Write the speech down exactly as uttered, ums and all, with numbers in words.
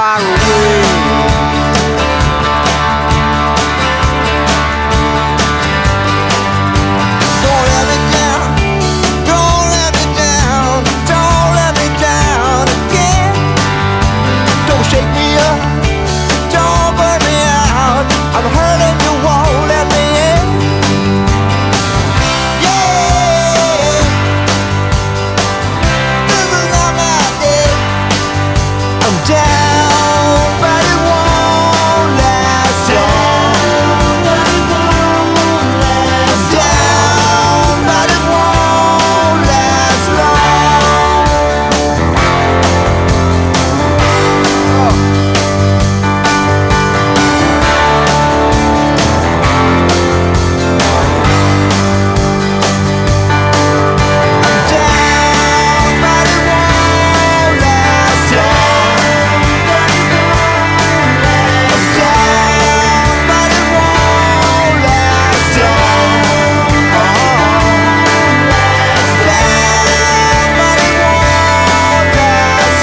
far away. Don't let me down, don't let me down, don't let me down again. Don't shake me up, don't burn me out. I'm hurting, you won't let me in. Yeah, this is not my day. I'm down, but it won't last long. I'm down, but it won't last long. I'm down, but it won't last long. I'm down, but it won't last long. Down, but it won't last